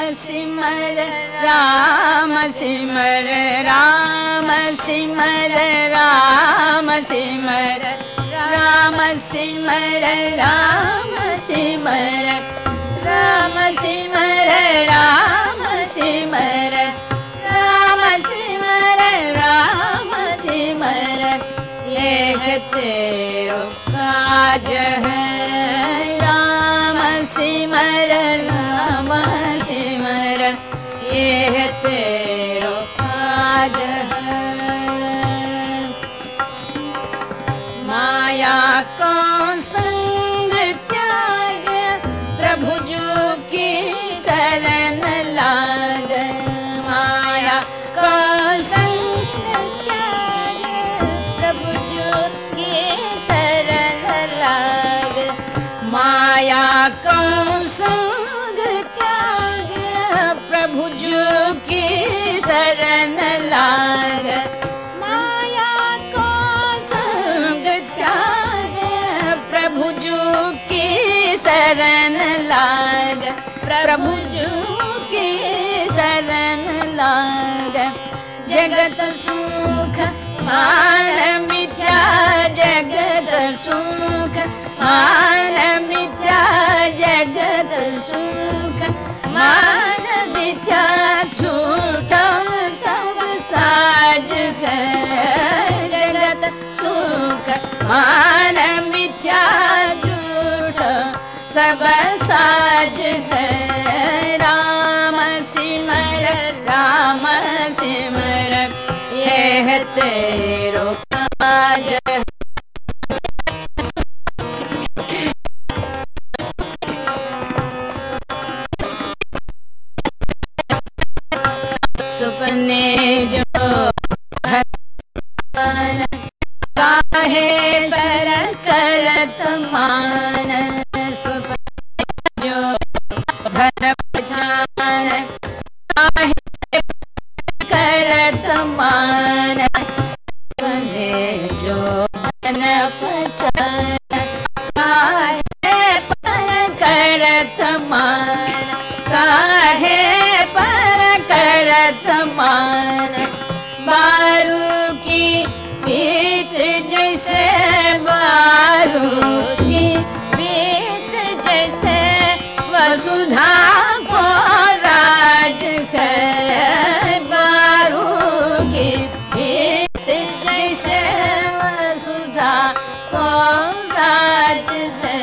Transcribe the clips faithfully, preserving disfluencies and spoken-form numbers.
सिमर राम सिमर राम सिमर राम सिमर राम सिमर राम सिमर राम सिमर राम सिमर राम सिमर राम सिमर यह तेरो काज है राम सिमर राम सिमर यह तेरो काज है। माया को संग त्याग प्रभु जो की शरण लाग माया को संग त्याग प्रभु जो की शरण लाग माया को संग त्याग प्रभु जो की शरण लाग माया को संग त्याग प्रभु जो की शरण लाग प्रभु जो की शरण लाग जगत सुख मान मिथ्या जगत सुख मान मिथ्या जगत सुख मान मिथ्या झूठा सब साज है जगत सुख मान मिथ्या झूठा सब साज है राम सिमर राम सिमर यह तेरो काज सुपने जो काहे पर करत मान सुपने जो धर्म जान काहे करत मान सुपने जो धन पहचान काहे पर करत मान काहे पर करत मान बारू की पीत जैसे बारू की पीत जैसे वसुधा को राज है बारू की पीत जैसे वसुधा को राज है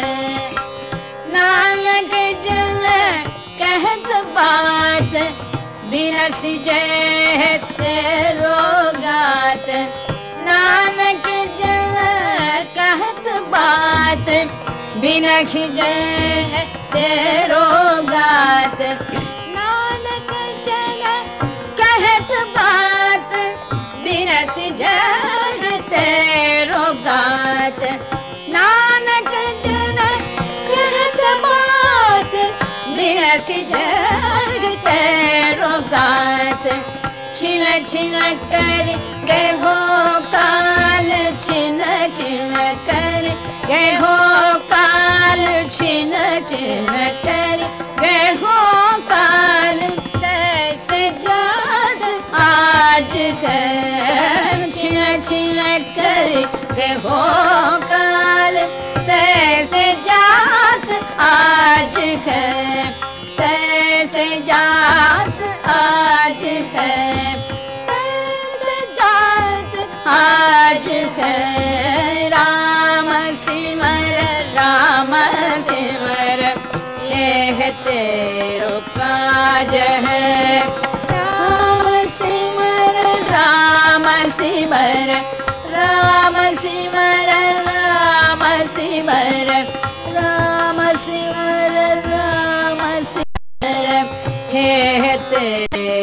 नानक जन कहत बात बिरस जय तेरो गात नानक जन कहत बात बिरस जय तेरो गात नानक जन कहत बात बिरस जय तेरो गात नानक जन कहत बात बिरस जय तेरो गात छिल छिल कर गए हो काल छिन छिन कर गए हो काल छिन छिन कर गए हो काल तैसे जात आज है छिल छिल कर गए हो काल तैसे जात आज है तैसे जात आज है तैसे जात आज है राम सिमर राम सिमर यह तेरो काज है राम सिमर राम सिमर राम सिमर राम सिमर राम सिमर राम सिमर हे ते